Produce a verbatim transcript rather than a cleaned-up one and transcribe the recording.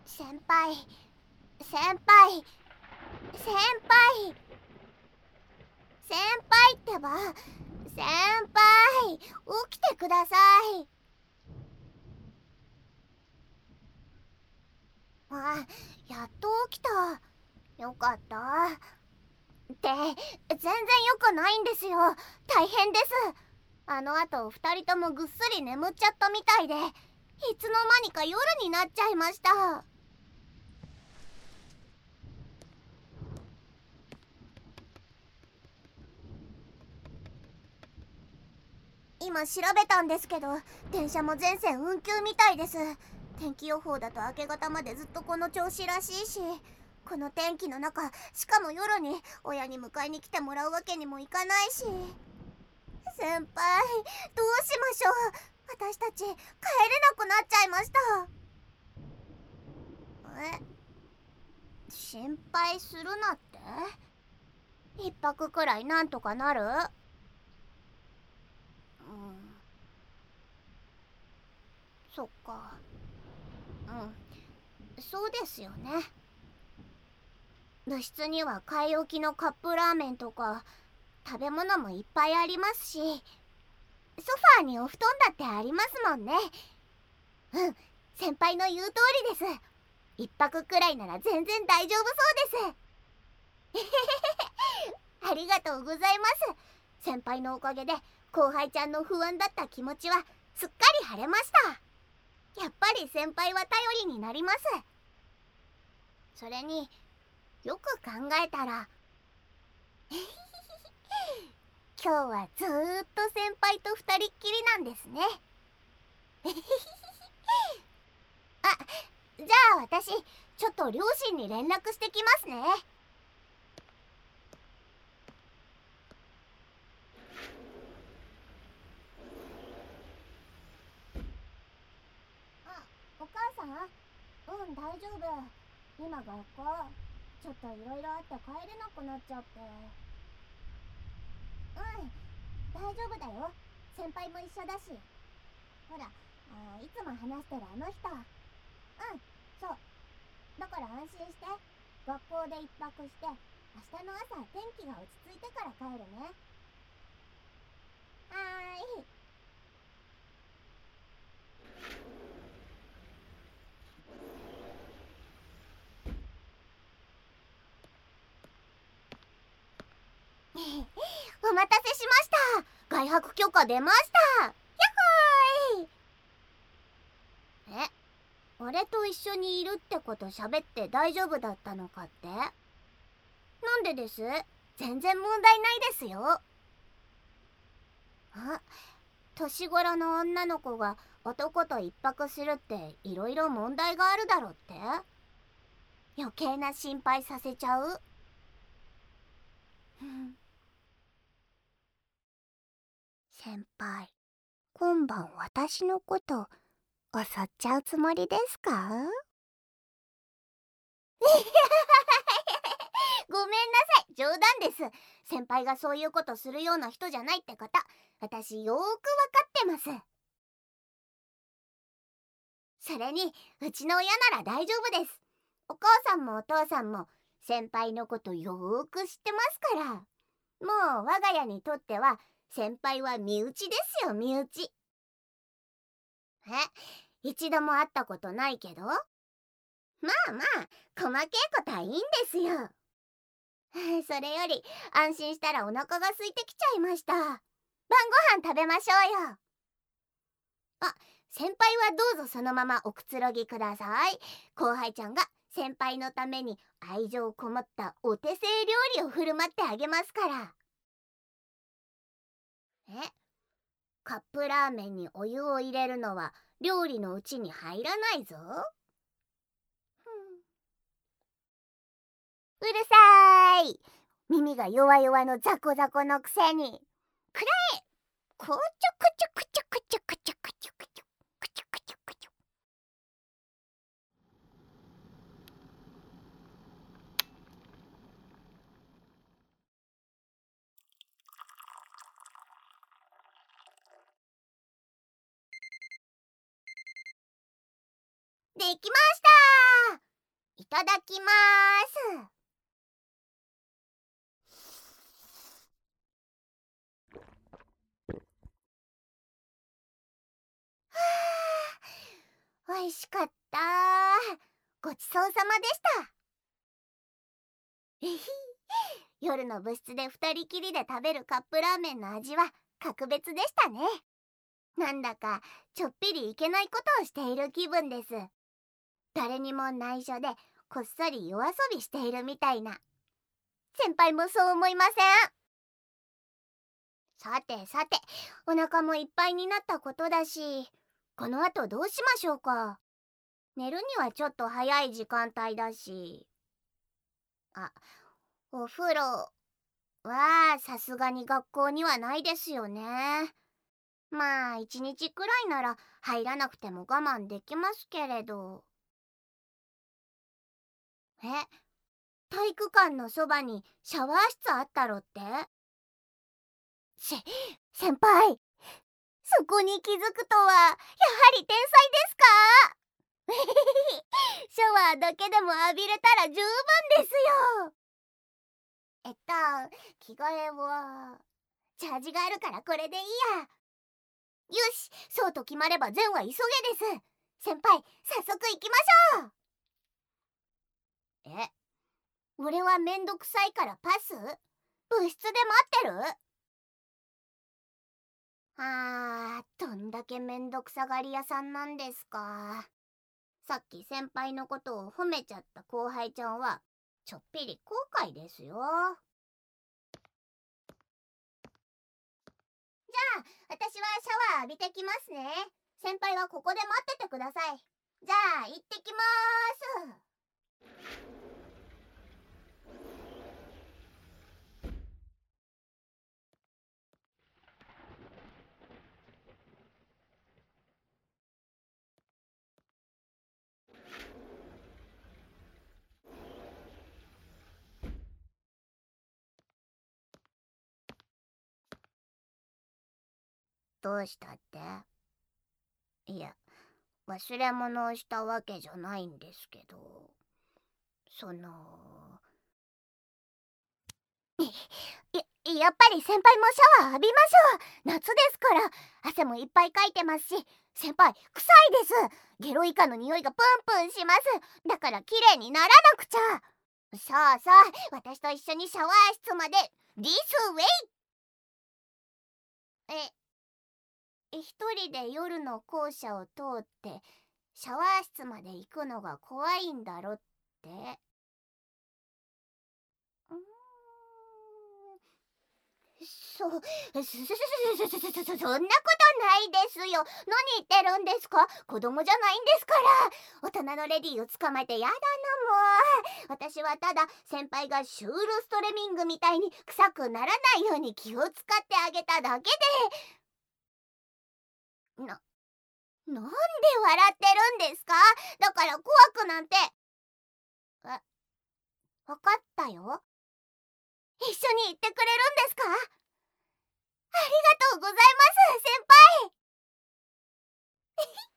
先輩先輩先輩先輩ってば、先輩起きてください。あ、やっと起きた。よかった。って全然よくないんですよ。大変です。あのあとふたりともぐっすり眠っちゃったみたいで、いつの間にか夜になっちゃいました。今調べたんですけど、電車も全線運休みたいです。天気予報だと明け方までずっとこの調子らしいし、この天気の中、しかも夜に親に迎えに来てもらうわけにもいかないし。先輩、どうしましょう。私たち帰れなくなっちゃいました。え、心配するなって？一泊くらいなんとかなる？うん、そっか。うん、そうですよね。部室には買い置きのカップラーメンとか食べ物もいっぱいありますし、ソファーにお布団だってありますもんね。うん、先輩の言う通りです。一泊くらいなら全然大丈夫そうです。ありがとうございます。先輩のおかげで後輩ちゃんの不安だった気持ちはすっかり晴れました。やっぱり先輩は頼りになります。それによく考えたら今日はずーっと先輩と二人っきりなんですね。あ、じゃあ私ちょっと両親に連絡してきますね。あ、お母さん？うん、大丈夫。今学校ちょっといろいろあって帰れなくなっちゃって。うん、大丈夫だよ。先輩も一緒だし。ほら、あ、いつも話してるあの人。うん、そう。だから安心して。学校で一泊して、明日の朝天気が落ち着いてから帰るね。はーい。お待たせしました。外泊許可出ました。やっほーい。え、俺と一緒にいるってこと喋って大丈夫だったのかって？なんでです？全然問題ないですよ。あ、年頃の女の子が男と一泊するっていろいろ問題があるだろって？余計な心配させちゃう？先輩、今晩私のこと襲っちゃうつもりですか？ごめんなさい、冗談です。先輩がそういうことするような人じゃないってこと、私よーくわかってます。それに、うちの親なら大丈夫です。お母さんもお父さんも先輩のことよーく知ってますから。もう我が家にとっては先輩は身内ですよ、身内。え、一度も会ったことないけど。まあまあ、細けいことはいいんですよ。それより安心したらお腹が空いてきちゃいました。晩ご飯食べましょうよ。あ、先輩はどうぞそのままおくつろぎください。後輩ちゃんが先輩のために愛情こもったお手製料理を振る舞ってあげますから。え、カップラーメンにお湯を入れるのは料理のうちに入らないぞ。うるさーい。耳が弱々のザコザコのくせに。くらえ。こちょくちょくちょくちょくちょくちょくちょくちょくちょくちょ。 できました。いただきます。おいしかった。ごちそうさまでした。えひ、夜の部室で二人きりで食べるカップラーメンの味は格別でしたね。なんだかちょっぴりいけないことをしている気分です。誰にも内緒でこっそり夜遊びしているみたいな。先輩もそう思いません？さてさて、お腹もいっぱいになったことだし、この後どうしましょうか。寝るにはちょっと早い時間帯だし。あ、お風呂はさすがに学校にはないですよね。まあ一日くらいなら入らなくても我慢できますけれど。え、体育館のそばにシャワー室あったろって？し、先輩、そこに気づくとはやはり天才ですか？シャワーだけでも浴びれたら十分ですよ。えっと着替えはチャージがあるからこれでいいや。よし、そうと決まれば善は急げです。先輩、早速行きましょう。え、俺はめんどくさいからパス？部室で待ってる？あー、どんだけめんどくさがり屋さんなんですか。さっき先輩のことを褒めちゃった後輩ちゃんはちょっぴり後悔ですよ。じゃあ私はシャワー浴びてきますね。先輩はここで待っててください。じゃあ行ってきまーす。どうしたって？いや、忘れ物をしたわけじゃないんですけど、そのや、やっぱり先輩もシャワー浴びましょう。夏ですから。汗もいっぱいかいてますし、先輩臭いです。ゲロイカの匂いがプンプンします。だから綺麗にならなくちゃ。さあさあ、私と一緒にシャワー室まで This way。 え、一人で夜の校舎を通ってシャワー室まで行くのが怖いんだろって。うーん、そ、そ、そ、そ、そ、そ、そ、そ、そんなことないですよ。何言ってるんですか？子供じゃないんですから。大人のレディーを捕まえてやだな、もう。私はただ先輩がシュールストレミングみたいに臭くならないように気を使ってあげただけで。な、なんで笑ってるんですか？だから怖くなんて。え、わかったよ。一緒に行ってくれるんですか？ありがとうございます、先輩。